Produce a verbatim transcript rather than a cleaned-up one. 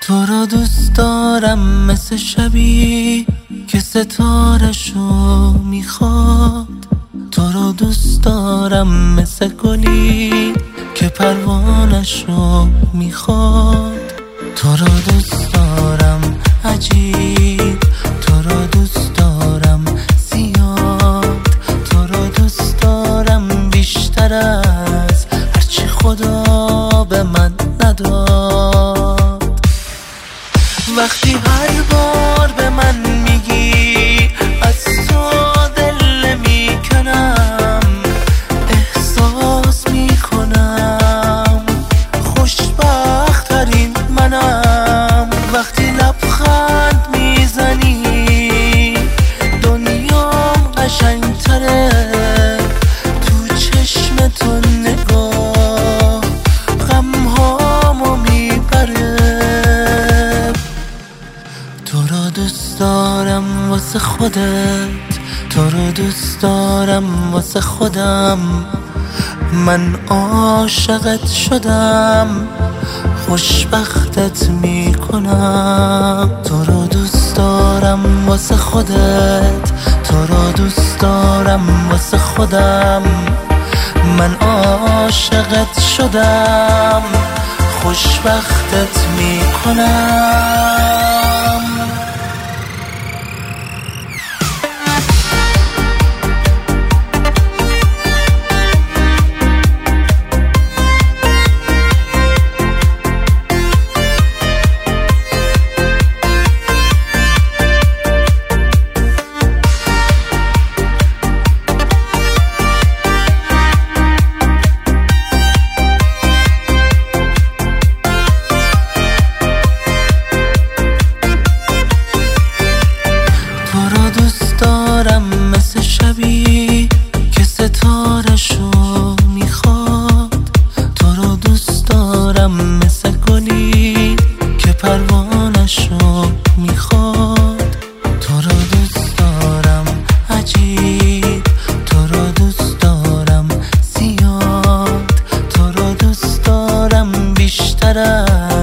تو رو دوست دارم مثل شبی که ستارشو میخواد. تو رو دوست دارم مثل گلی که پروانشو میخواد. تو رو دوست دارم عجیب، تو رو دوست دارم زیاد، تو رو دوست دارم بیشتر از هرچی خدا به من نداد. وقتی هر بار به من میگی از تو دل میکنم، احساس میکنم خوشبخت ترین منم. وقتی لبخند میزنی دنیام قشنگتره، تو چشم تو نگاه غمهامو میبره. تو رو دوست دارم واسه خودت، تو رو دوست دارم واسه خودم. من عاشقت شدم، خوشبختت میکنم. تو رو دوست دارم واسه خودت، تو رو دوست دارم واسه خودم. من عاشقت شدم، خوشبختت میکنم. مثل شبی که ستارشو میخواد. تو رو دوست دارم مثل گلی که پروانشو میخواد. تو رو دوست دارم عجیب، تو رو دوست دارم زیاد، تو رو دوست دارم بیشتر